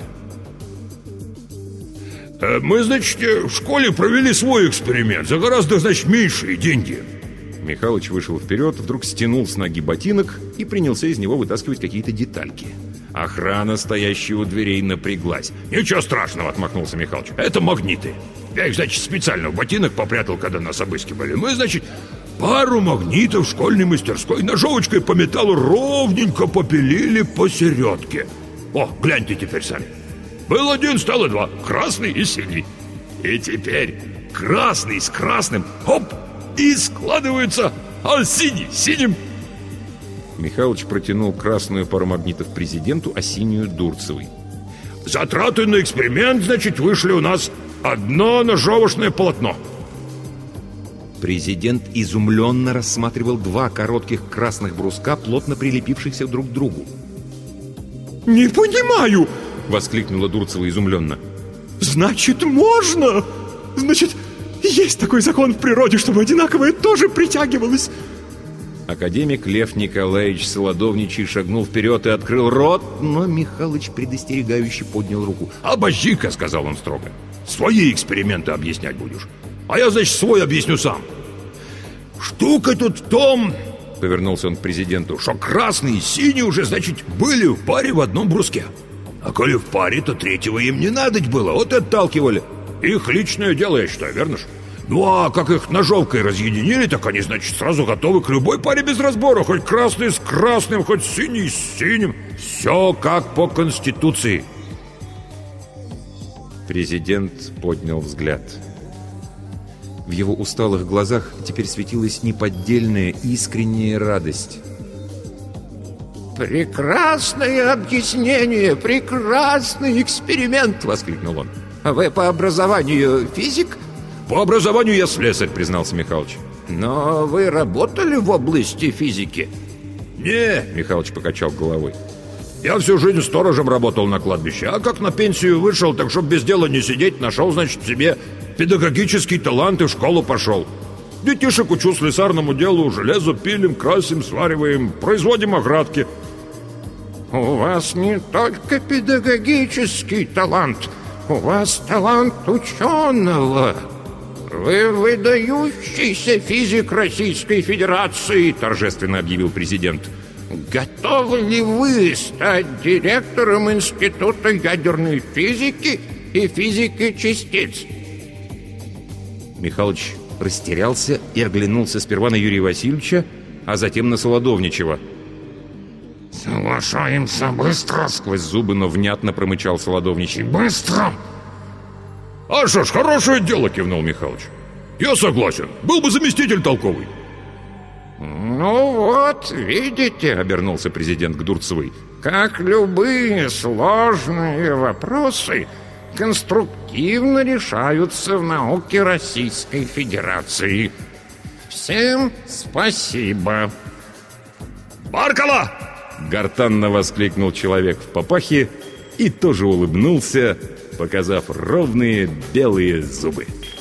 «Мы, значит, в школе провели свой эксперимент за гораздо, значит, меньшие деньги». Михалыч вышел вперед, вдруг стянул с ноги ботинок и принялся из него вытаскивать какие-то детальки. Охрана, стоящая у дверей, напряглась. «Ничего страшного», — отмахнулся Михалыч. «Это магниты. Я их, значит, специально в ботинок попрятал, когда нас обыскивали. Мы, значит, пару магнитов в школьной мастерской ножовочкой по металлу ровненько попилили посередке. О, гляньте теперь сами. Был один, стало два. Красный и синий. И теперь красный с красным, хоп, и складываются, а синий с синим». Михалыч протянул красную пару магнитов президенту, а синюю Дурцевой. «Затраты на эксперимент, значит, вышли у нас одно ножовочное полотно». Президент изумленно рассматривал два коротких красных бруска, плотно прилепившихся друг к другу. «Не понимаю!» — воскликнула Дурцева изумленно. «Значит, можно! Значит, есть такой закон в природе, чтобы одинаковое тоже притягивалось!» Академик Лев Николаевич Солодовничий шагнул вперед и открыл рот, но Михалыч предостерегающе поднял руку. «Обожди-ка», — сказал он строго, — «свои эксперименты объяснять будешь. А я, значит, свой объясню сам. Штука тут в том, — повернулся он к президенту, — что красный и синий уже, значит, были в паре в одном бруске. А коли в паре, то третьего им не надоть было, вот и отталкивали. Их личное дело, я считаю, верно ж? Ну а как их ножовкой разъединили, так они, значит, сразу готовы к любой паре без разбора. Хоть красный с красным, хоть синий с синим. Все как по Конституции». Президент поднял взгляд. В его усталых глазах теперь светилась неподдельная искренняя радость. «Прекрасное объяснение, прекрасный эксперимент!» — воскликнул он. «Вы по образованию физик?» «По образованию я слесарь», — признался Михалыч. «Но вы работали в области физики?» «Не», — Михалыч покачал головой. «Я всю жизнь сторожем работал на кладбище, а как на пенсию вышел, так чтоб без дела не сидеть, нашел, значит, себе педагогический талант и в школу пошел. Детишек учу слесарному делу, железо пилим, красим, свариваем, производим оградки». «У вас не только педагогический талант, у вас талант ученого. Вы выдающийся физик Российской Федерации», — торжественно объявил президент. «Готовы ли вы стать директором Института ядерной физики и физики частиц?» Михалыч растерялся и оглянулся сперва на Юрия Васильевича, а затем на Солодовничева. «Соглашаемся быстро!» — сквозь зубы, но внятно промычал Солодовничий. «Быстро!» «А что ж, хорошее дело!» — кивнул Михалыч. «Я согласен. Был бы заместитель толковый». «Ну вот, видите!» — обернулся президент к Дурцевой. «Как любые сложные вопросы конструктивно решаются в науке Российской Федерации. Всем спасибо!» «Баркала!» — гортанно воскликнул человек в папахе и тоже улыбнулся, показав ровные белые зубы.